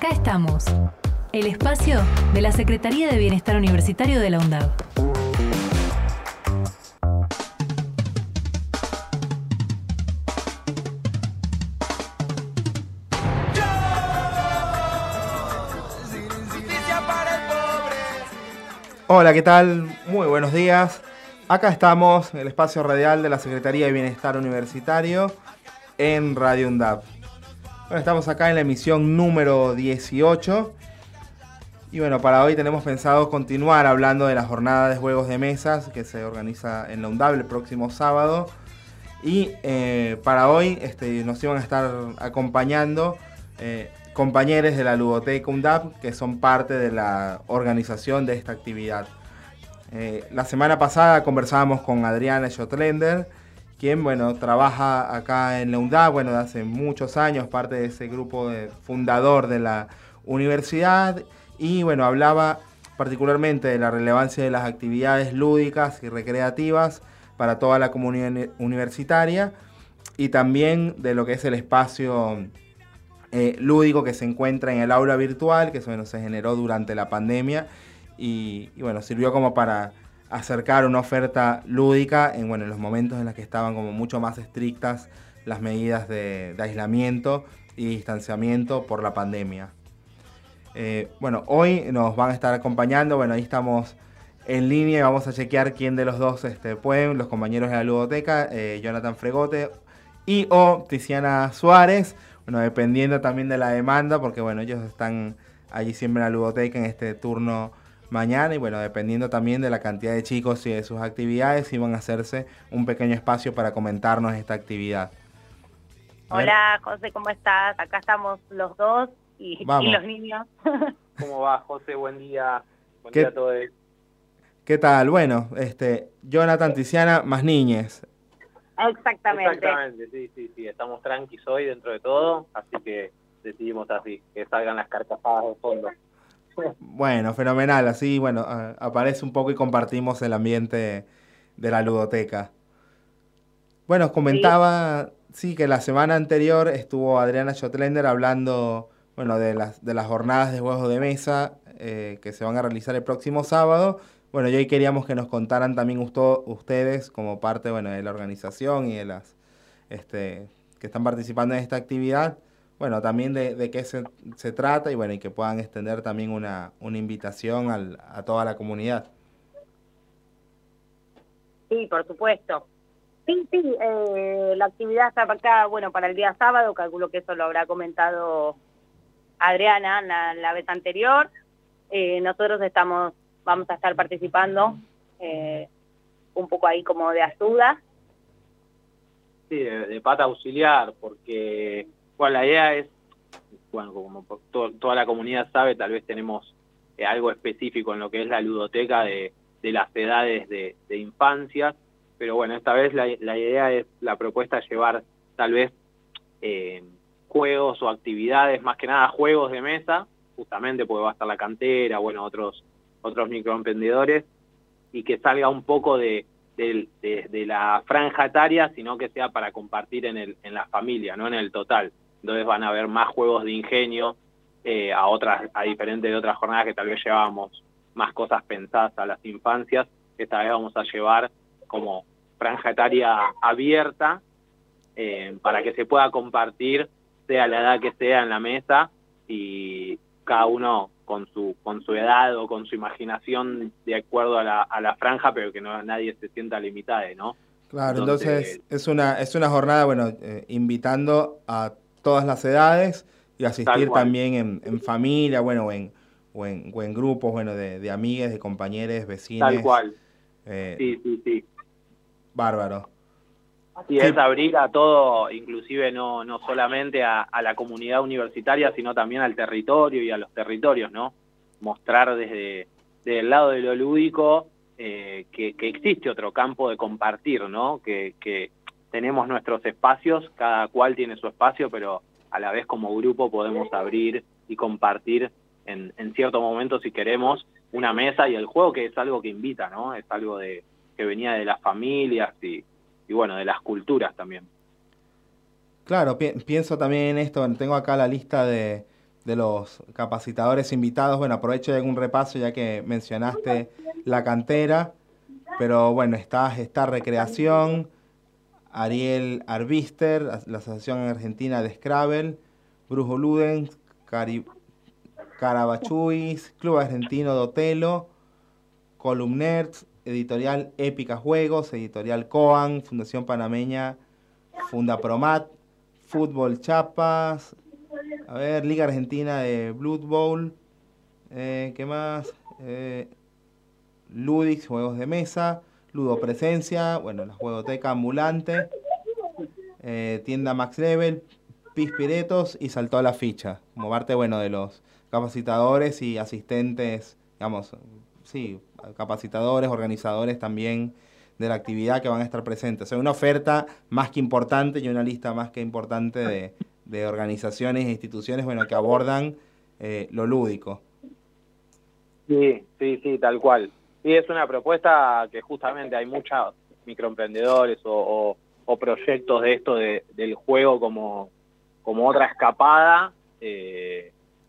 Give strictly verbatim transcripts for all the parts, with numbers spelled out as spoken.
Acá estamos, el espacio de la Secretaría de Bienestar Universitario de la UNDAB. Hola, ¿qué tal? Muy buenos días. Acá estamos, en el espacio radial de la Secretaría de Bienestar Universitario en Radio UNDAB. Bueno, estamos acá en la emisión número dieciocho. Y bueno, para hoy tenemos pensado continuar hablando de la jornada de juegos de mesas que se organiza en la UNDAB el próximo sábado. Y eh, para hoy este, nos iban a estar acompañando eh, compañeros de la Ludoteca UNDAB que son parte de la organización de esta actividad. Eh, la semana pasada conversábamos con Adriana Schotlender, quien bueno, trabaja acá en la UNDAB, bueno, de hace muchos años, parte de ese grupo de, fundador de la universidad, y bueno, hablaba particularmente de la relevancia de las actividades lúdicas y recreativas para toda la comunidad universitaria, y también de lo que es el espacio eh, lúdico que se encuentra en el aula virtual, que bueno, se generó durante la pandemia, y, y bueno, sirvió como para acercar una oferta lúdica en, bueno, en los momentos en los que estaban como mucho más estrictas las medidas de, de aislamiento y distanciamiento por la pandemia. Eh, bueno, hoy nos van a estar acompañando, bueno, ahí estamos en línea y vamos a chequear quién de los dos este, pueden, los compañeros de la Ludoteca, eh, Jonathan Fregote y o Tiziana Suárez, bueno, dependiendo también de la demanda, porque bueno, ellos están allí siempre en la Ludoteca en este turno mañana, y bueno, dependiendo también de la cantidad de chicos y de sus actividades, iban a hacerse un pequeño espacio para comentarnos esta actividad. Hola, José, ¿cómo estás? Acá estamos los dos y, y los niños. ¿Cómo va, José? Buen día. Buen ¿Qué, día a todos. ¿Qué tal? Bueno, este, Jonathan, Tiziana, más niñes. Exactamente. Exactamente, sí, sí, sí. Estamos tranquis hoy dentro de todo, así que decidimos así, que salgan las carcajadas de fondo. Bueno, fenomenal. Así, bueno, uh, aparece un poco y compartimos el ambiente de la ludoteca. Bueno, os comentaba, sí, sí que la semana anterior estuvo Adriana Schotlender hablando, bueno, de las, de las jornadas de juegos de mesa eh, que se van a realizar el próximo sábado. Bueno, y hoy queríamos que nos contaran también usto, ustedes, como parte, bueno, de la organización y de las este, que están participando en esta actividad, bueno, también de, de qué se, se trata y bueno, y que puedan extender también una, una invitación al, a toda la comunidad. Sí, por supuesto. Sí, sí, eh, la actividad está acá, bueno, para el día sábado, calculo que eso lo habrá comentado Adriana la, la vez anterior. Eh, nosotros estamos, vamos a estar participando eh, un poco ahí como de ayuda. Sí, de, de pata auxiliar, porque bueno, la idea es, bueno, como to, toda la comunidad sabe, tal vez tenemos eh, algo específico en lo que es la ludoteca de, de las edades de, de infancia, pero bueno, esta vez la, la idea es, la propuesta es llevar tal vez eh, juegos o actividades, más que nada juegos de mesa, justamente porque va a estar la cantera, bueno, otros otros microemprendedores, y que salga un poco de, de, de, de la franja etaria, sino que sea para compartir en, el, en la familia, no en el total. Entonces van a haber más juegos de ingenio, eh, a otras, a diferente de otras jornadas que tal vez llevábamos más cosas pensadas a las infancias. Esta vez vamos a llevar como franja etaria abierta, eh, para que se pueda compartir, sea la edad que sea en la mesa, y cada uno con su con su edad o con su imaginación de acuerdo a la, a la franja, pero que no nadie se sienta limitado, ¿no? Claro, entonces, entonces es una es una jornada, bueno, eh, invitando a todas las edades y asistir también en, en familia, bueno, o en, o en, o en grupos, bueno, de, de amigues, de compañeros, vecinos. Tal cual. Eh, sí, sí, sí. Bárbaro. Y es abrir a todo, inclusive no no solamente a, a la comunidad universitaria, sino también al territorio y a los territorios, ¿no? Mostrar desde, desde el lado de lo lúdico eh, que, que existe otro campo de compartir, ¿no? Que, que tenemos nuestros espacios, cada cual tiene su espacio, pero a la vez como grupo podemos abrir y compartir en, en cierto momento, si queremos, una mesa y el juego, que es algo que invita, ¿no? Es algo de que venía de las familias y y bueno, de las culturas también. Claro, pi pienso también en esto, tengo acá la lista de, de los capacitadores invitados. Bueno, aprovecho de algún repaso ya que mencionaste la cantera, pero bueno, está, está Recreación, Ariel Arbister, la Asociación Argentina de Scrabble, Brujo Ludens, Cari Carabachuis, Club Argentino de Otelo, Columnerds, Editorial Épica Juegos, Editorial Coan, Fundación Panameña, Fundapromat, Fútbol Chiapas, a ver, Liga Argentina de Blood Bowl, eh, ¿qué más? Eh, Ludix, Juegos de Mesa, Ludo Presencia, bueno, la Juegoteca Ambulante, eh, Tienda Max Level, Pispiretos y Saltó a la Ficha, como parte, bueno, de los capacitadores y asistentes, digamos, sí, capacitadores, organizadores también de la actividad que van a estar presentes. O sea, una oferta más que importante y una lista más que importante de, de organizaciones e instituciones, bueno, que abordan eh, lo lúdico. Sí, sí, sí, tal cual. Sí, es una propuesta que justamente hay muchos microemprendedores o, o, o proyectos de esto de, del juego como, como otra escapada eh,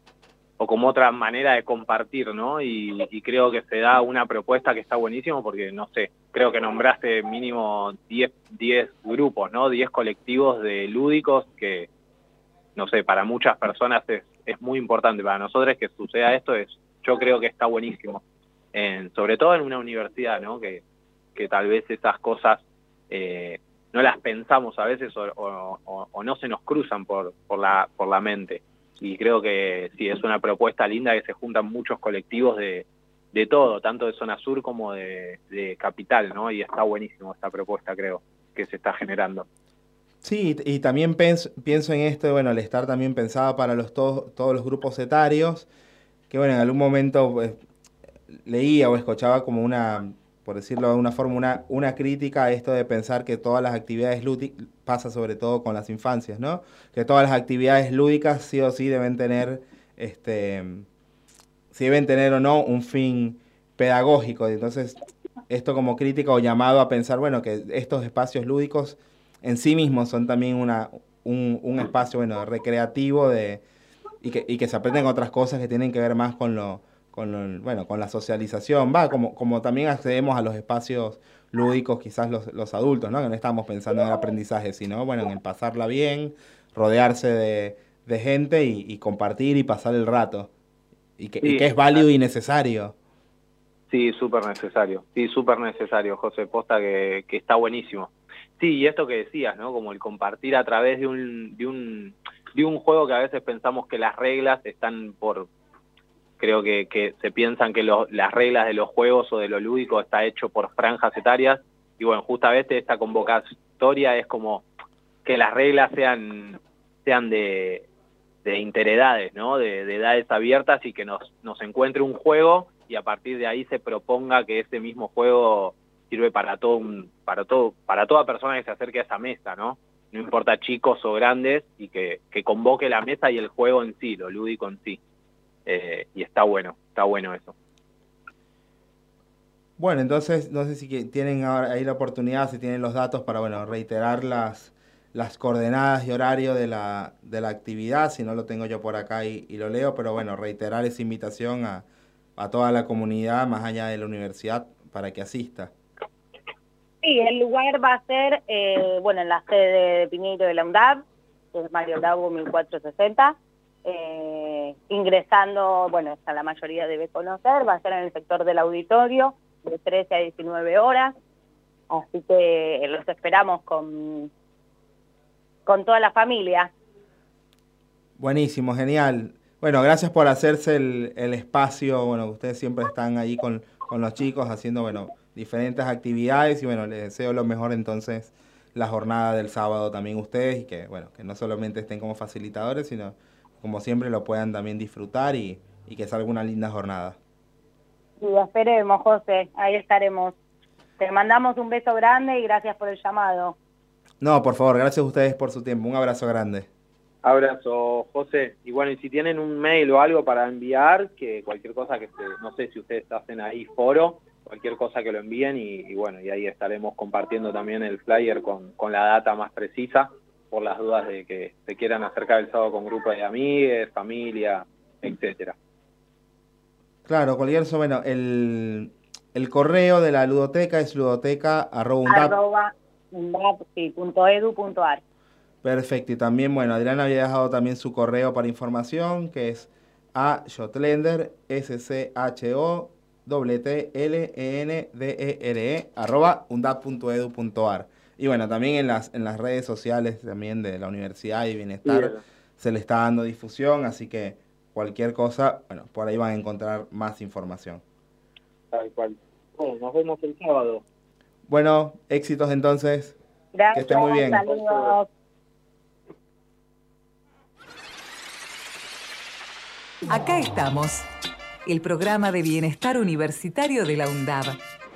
o como otra manera de compartir, ¿no? Y, y creo que se da una propuesta que está buenísimo porque, no sé, creo que nombraste mínimo diez grupos, ¿no? diez colectivos de lúdicos que, no sé, para muchas personas es, es muy importante. Para nosotros que suceda esto, es yo creo que está buenísimo. En, sobre todo en una universidad, ¿no? Que, que tal vez esas cosas eh, no las pensamos a veces o, o, o, o no se nos cruzan por, por, la, por la mente. Y creo que sí, es una propuesta linda que se juntan muchos colectivos de, de todo, tanto de zona sur como de, de capital, ¿no? Y está buenísimo esta propuesta, creo, que se está generando. Sí, y también pienso, pienso en esto, bueno, al estar también pensada para los todos, todos los grupos etarios, que bueno, en algún momento pues, leía o escuchaba como una, por decirlo de una forma, una, una crítica a esto de pensar que todas las actividades lúdicas, pasa sobre todo con las infancias, ¿no? Que todas las actividades lúdicas sí o sí deben tener, este, si deben tener o no un fin pedagógico. Entonces, esto como crítica o llamado a pensar, bueno, que estos espacios lúdicos en sí mismos son también una, un, un espacio, bueno, recreativo de, y, que, y que se aprenden otras cosas que tienen que ver más con lo con lo, bueno, con la socialización, va, como, como también accedemos a los espacios lúdicos, quizás los, los adultos, ¿no? Que no estamos pensando en el aprendizaje, sino, bueno, en el pasarla bien, rodearse de, de gente y, y compartir y pasar el rato. Y que, Sí, y que es válido y necesario. Sí, súper necesario. Sí, súper necesario, José. Posta que, que está buenísimo. Sí, y esto que decías, ¿no? Como el compartir a través de un, de un, de un juego que a veces pensamos que las reglas están por... Creo que, que se piensan que lo, las reglas de los juegos o de lo lúdico está hecho por franjas etarias. Y bueno, justamente esta convocatoria es como que las reglas sean, sean de, de interedades, ¿no? De, de edades abiertas y que nos, nos encuentre un juego y a partir de ahí se proponga que ese mismo juego sirve para todo un, para todo, para toda persona que se acerque a esa mesa, ¿no? No importa chicos o grandes, y que, que convoque la mesa y el juego en sí, lo lúdico en sí. Eh, y está bueno, está bueno eso. Bueno, entonces, no sé si tienen ahora ahí la oportunidad, si tienen los datos para, bueno, reiterar las, las coordenadas y horario de la, de la actividad, si no lo tengo yo por acá y, y lo leo, pero bueno, reiterar esa invitación a, a toda la comunidad, más allá de la universidad, para que asista. Sí, el lugar va a ser, eh, bueno, en la sede de Piñeiro de la UNDAB, que es Mario Bravo mil cuatrocientos sesenta, eh, ingresando, bueno, esta la mayoría debe conocer, va a ser en el sector del auditorio, de trece a diecinueve horas, así que los esperamos con, con toda la familia. Buenísimo, genial. Bueno, gracias por hacerse el, el espacio, bueno, ustedes siempre están ahí con, con los chicos haciendo, bueno, diferentes actividades y bueno, les deseo lo mejor entonces la jornada del sábado también ustedes y que, bueno, que no solamente estén como facilitadores, sino como siempre lo puedan también disfrutar y, y que salga una linda jornada. Sí, esperemos, José, ahí estaremos. Te mandamos un beso grande y gracias por el llamado. No, por favor, gracias a ustedes por su tiempo. Un abrazo grande. Abrazo, José. Y bueno, y si tienen un mail o algo para enviar, que cualquier cosa que se, no sé si ustedes hacen ahí foro, cualquier cosa que lo envíen y, y bueno, y ahí estaremos compartiendo también el flyer con, con la data más precisa por las dudas de que se quieran acercar el sábado con grupos de amigos, familia, etcétera. Claro, cualquier eso, bueno, el, el correo de la ludoteca es ludoteca arroba undap. Arroba undap, sí, punto edu punto ar. Perfecto, y también, bueno, Adriana había dejado también su correo para información, que es a Schotlender, S C H O T T L E N D E R E, arroba undap punto edu punto ar. Y bueno, también en las, en las redes sociales también de la Universidad y Bienestar sí, se le está dando difusión, así que cualquier cosa, bueno, por ahí van a encontrar más información. Tal cual. Bueno, nos vemos el sábado. Bueno, éxitos entonces. Gracias, que estén muy bien. Saludos. Acá estamos, el programa de bienestar universitario de la UNDAB.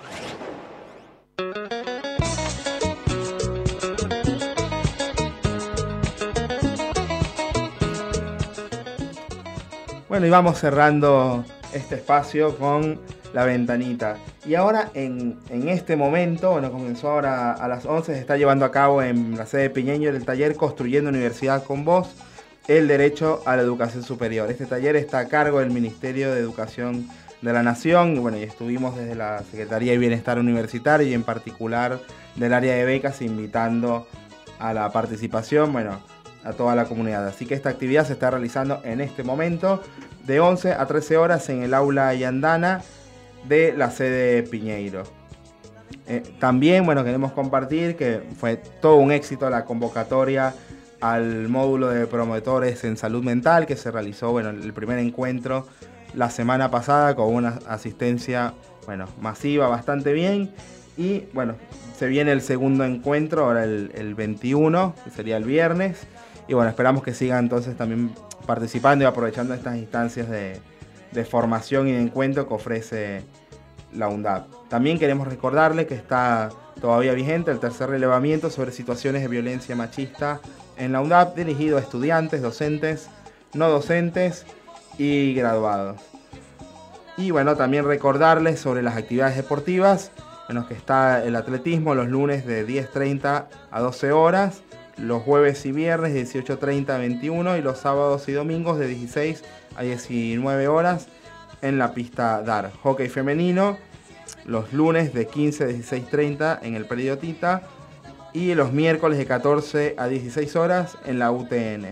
Bueno, y vamos cerrando este espacio con la ventanita. Y ahora, en, en este momento, bueno, comenzó ahora a las once, se está llevando a cabo en la sede de Piñeño el taller Construyendo Universidad con Vos, el derecho a la educación superior. Este taller está a cargo del Ministerio de Educación de la Nación, y bueno, y estuvimos desde la Secretaría de Bienestar Universitario y en particular del área de becas invitando a la participación, bueno, a toda la comunidad. Así que esta actividad se está realizando en este momento de once a trece horas en el aula Yandana de la sede Piñeiro. Eh, también, bueno, queremos compartir que fue todo un éxito la convocatoria al módulo de promotores en salud mental que se realizó, bueno, el primer encuentro la semana pasada con una asistencia, bueno, masiva, bastante bien. Y bueno, se viene el segundo encuentro, ahora el, el veintiuno, que sería el viernes. Y bueno, esperamos que sigan entonces también participando y aprovechando estas instancias de, de formación y de encuentro que ofrece la UNDAB. También queremos recordarle que está todavía vigente el tercer relevamiento sobre situaciones de violencia machista en la UNDAB, dirigido a estudiantes, docentes, no docentes y graduados. Y bueno, también recordarles sobre las actividades deportivas, en los que está el atletismo los lunes de diez treinta a doce horas, los jueves y viernes de dieciocho treinta a veintiuno y los sábados y domingos de dieciséis a diecinueve horas en la pista D A R. Hockey femenino los lunes de quince a dieciséis treinta en el predio Tita y los miércoles de catorce a dieciséis horas en la U T N.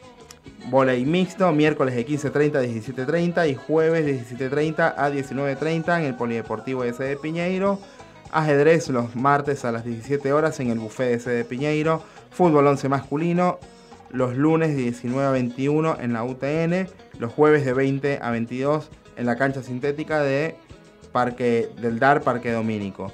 Vóley mixto miércoles de quince treinta a diecisiete treinta y jueves de diecisiete treinta a diecinueve treinta en el Polideportivo de Sede Piñeiro. Ajedrez los martes a las diecisiete horas en el buffet de Sede Piñeiro. Fútbol once masculino los lunes de diecinueve a veintiuno en la U T N, los jueves de veinte a veintidós en la cancha sintética de Parque del D A R Parque Domínico.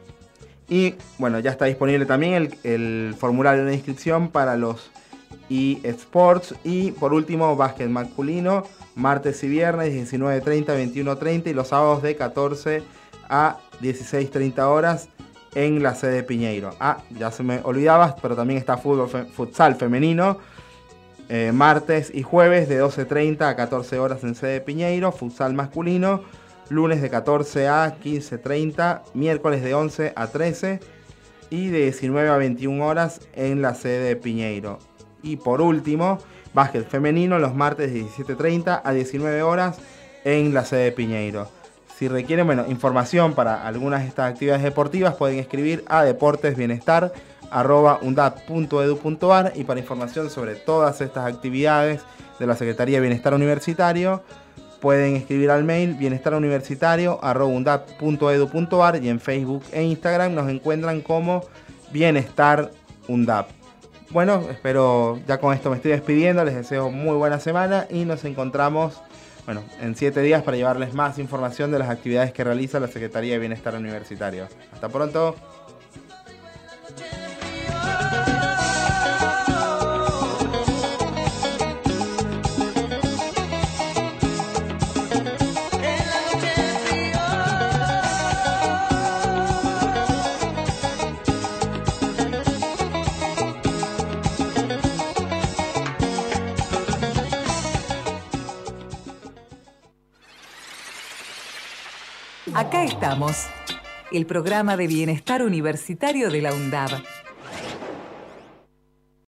Y bueno, ya está disponible también el, el formulario de inscripción para los eSports. Y por último, básquet masculino, martes y viernes diecinueve treinta a veintiuno treinta y los sábados de catorce a dieciséis treinta horas en la sede de Piñeiro. Ah, ya se me olvidaba, pero también está fútbol, fe, futsal femenino, eh, martes y jueves de doce treinta a catorce horas en sede de Piñeiro, futsal masculino, lunes de catorce a quince treinta, miércoles de once a trece y de diecinueve a veintiuna horas en la sede de Piñeiro. Y por último, básquet femenino los martes de diecisiete treinta a diecinueve horas en la sede de Piñeiro. Si requieren, bueno, información para algunas de estas actividades deportivas, pueden escribir a deportesbienestar arroba undap punto edu punto ar y para información sobre todas estas actividades de la Secretaría de Bienestar Universitario, pueden escribir al mail bienestaruniversitario arroba undap punto edu punto ar y en Facebook e Instagram nos encuentran como Bienestar UNDAP. Bueno, espero, ya con esto me estoy despidiendo, les deseo muy buena semana y nos encontramos, bueno, en siete días para llevarles más información de las actividades que realiza la Secretaría de Bienestar Universitario. Hasta pronto. Acá estamos, el programa de bienestar universitario de la UNDAB.